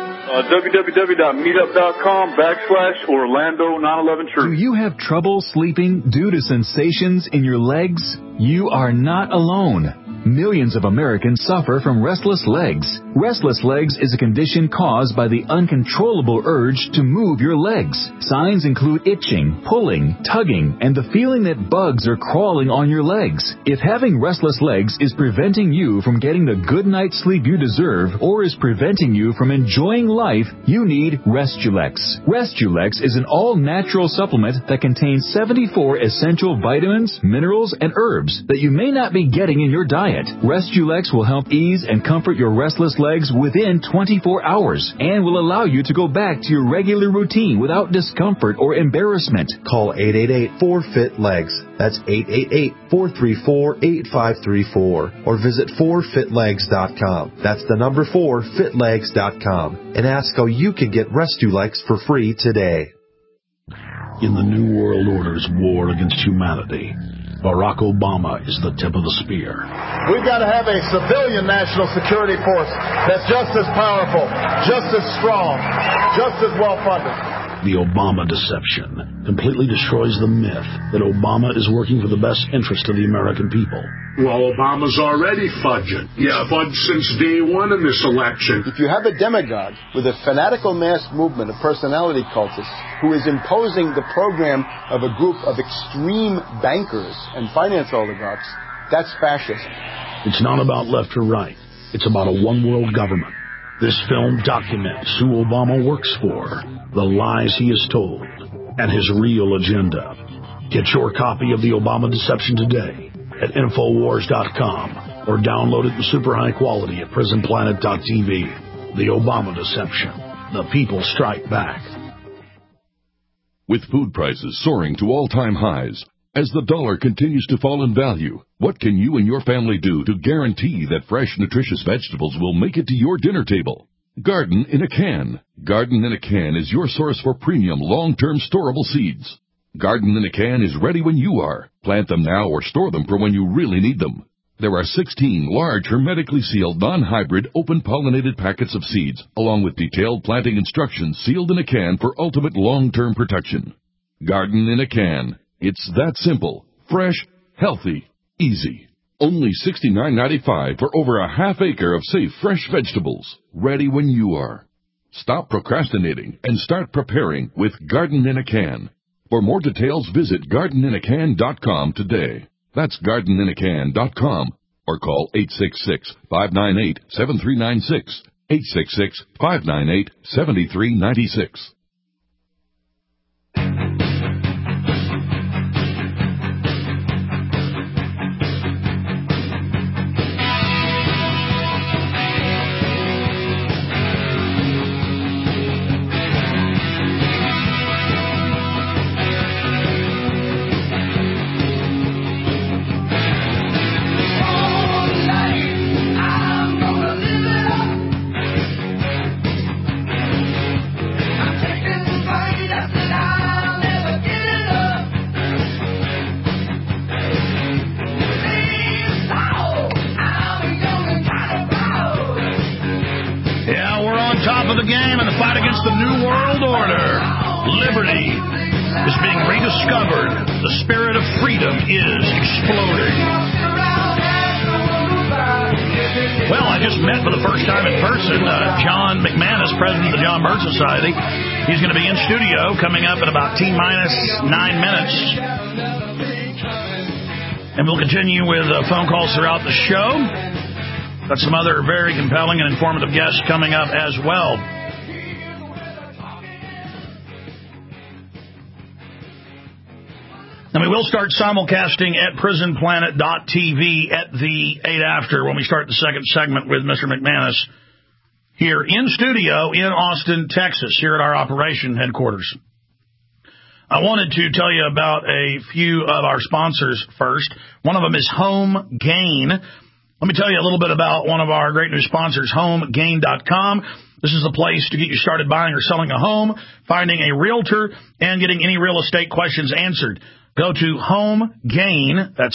www.meetup.com/Orlando 911 Truth. Do you have trouble sleeping due to sensations in your legs? You are not alone. Millions of Americans suffer from restless legs. Restless legs is a condition caused by the uncontrollable urge to move your legs. Signs include itching, pulling, tugging, and the feeling that bugs are crawling on your legs. If having restless legs is preventing you from getting the good night's sleep you deserve or is preventing you from enjoying life, you need Restulex. Restulex is an all-natural supplement that contains 74 essential vitamins, minerals, and herbs that you may not be getting in your diet. Restulex will help ease and comfort your restless legs within 24 hours and will allow you to go back to your regular routine without discomfort or embarrassment. Call 888-4FIT-LEGS. That's 888-434-8534. Or visit 4fitlegs.com. That's the number 4fitlegs.com. And ask how you can get Restulex for free today. In the New World Order's war against humanity, Barack Obama is the tip of the spear. We've got to have a civilian national security force that's just as powerful, just as strong, just as well-funded. The Obama deception completely destroys the myth that Obama is working for the best interest of the American people. Well, Obama's already fudging. He's fudged since day one in this election. If you have a demagogue with a fanatical mass movement of personality cultists who is imposing the program of a group of extreme bankers and finance oligarchs, that's fascism. It's not about left or right. It's about a one-world government. This film documents who Obama works for, the lies he has told, and his real agenda. Get your copy of The Obama Deception today at Infowars.com or download it in super high quality at PrisonPlanet.tv. The Obama Deception. The people strike back. With food prices soaring to all-time highs, as the dollar continues to fall in value, what can you and your family do to guarantee that fresh, nutritious vegetables will make it to your dinner table? Garden in a Can. Garden in a Can is your source for premium, long-term storable seeds. Garden in a Can is ready when you are. Plant them now or store them for when you really need them. There are 16 large, hermetically sealed, non-hybrid, open-pollinated packets of seeds, along with detailed planting instructions sealed in a can for ultimate long-term protection. Garden in a Can. It's that simple, fresh, healthy, easy. Only $69.95 for over a half acre of safe, fresh vegetables, ready when you are. Stop procrastinating and start preparing with Garden in a Can. For more details, visit gardeninacan.com today. That's gardeninacan.com or call 866-598-7396, 866-598-7396. I'm world order. Liberty is being rediscovered. The spirit of freedom is exploding. Well, I just met for the first time in person John McManus, president of the John Birch Society. He's going to be in studio coming up in about T-minus 9 minutes. And we'll continue with phone calls throughout the show. Got some other very compelling and informative guests coming up as well. And we will start simulcasting at prisonplanet.tv at the 8 after when we start the second segment with Mr. McManus here in studio in Austin, Texas, here at our operation headquarters. I wanted to tell you about a few of our sponsors first. One of them is Home Gain. Let me tell you a little bit about one of our great new sponsors, HomeGain.com. This is the place to get you started buying or selling a home, finding a realtor, and getting any real estate questions answered. Go to HomeGain, that's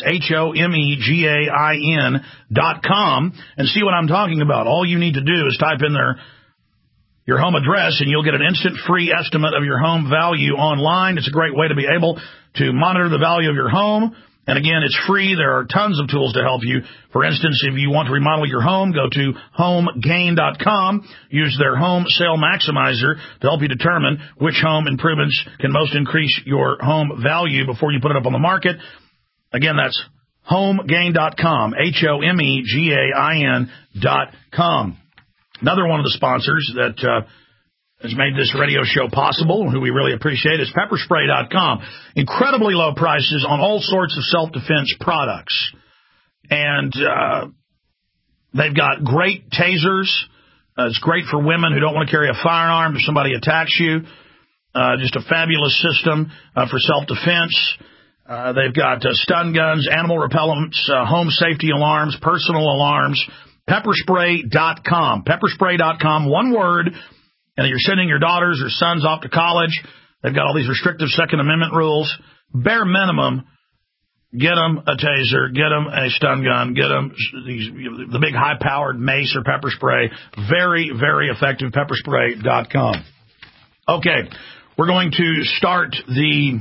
HomeGain.com, and see what I'm talking about. All you need to do is type in your home address, and you'll get an instant free estimate of your home value online. It's a great way to be able to monitor the value of your home. And again, it's free. There are tons of tools to help you. For instance, if you want to remodel your home, go to HomeGain.com. Use their Home Sale Maximizer to help you determine which home improvements can most increase your home value before you put it up on the market. Again, that's HomeGain.com, HomeGain.com. Another one of the sponsors that has made this radio show possible, who we really appreciate, is Pepperspray.com. Incredibly low prices on all sorts of self-defense products. And they've got great tasers. It's great for women who don't want to carry a firearm if somebody attacks you. Just a fabulous system for self-defense. They've got stun guns, animal repellents, home safety alarms, personal alarms. Pepperspray.com. Pepperspray.com, one word. And you're sending your daughters or sons off to college. They've got all these restrictive Second Amendment rules. Bare minimum, get them a taser, get them a stun gun, get them the big high-powered mace or pepper spray. Very, very effective, pepperspray.com. Okay, we're going to start the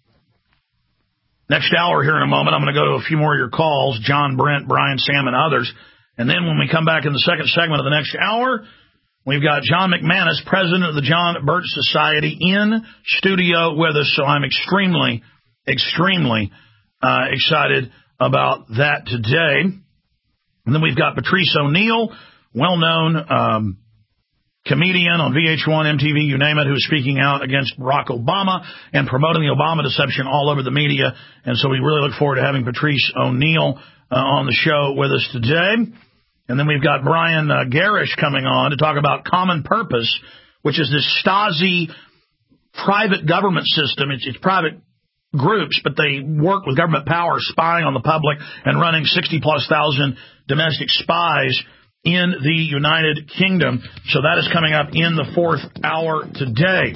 next hour here in a moment. I'm going to go to a few more of your calls, John, Brent, Brian, Sam, and others. And then when we come back in the second segment of the next hour, we've got John McManus, president of the John Birch Society, in studio with us. So I'm extremely, extremely excited about that today. And then we've got Patrice O'Neill, well-known comedian on VH1, MTV, you name it, who's speaking out against Barack Obama and promoting the Obama deception all over the media. And so we really look forward to having Patrice O'Neill on the show with us today. And then we've got Brian Garish coming on to talk about Common Purpose, which is this Stasi private government system. It's private groups, but they work with government power, spying on the public and running 60-plus thousand domestic spies in the United Kingdom. So that is coming up in the fourth hour today.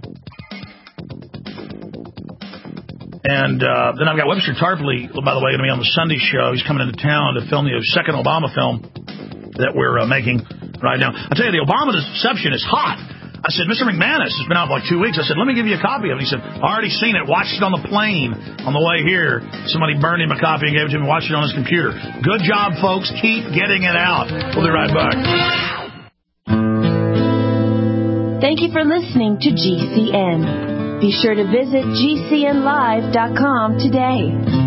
And then I've got Webster Tarpley, by the way, going to be on the Sunday show. He's coming into town to film the second Obama film that we're making right now. I tell you, the Obama deception is hot. I said, Mr. McManus, it's been out for like 2 weeks. I said, let me give you a copy of it. He said, I already seen it. Watched it on the plane on the way here. Somebody burned him a copy and gave it to him and watched it on his computer. Good job, folks. Keep getting it out. We'll be right back. Thank you for listening to GCN. Be sure to visit GCNlive.com today.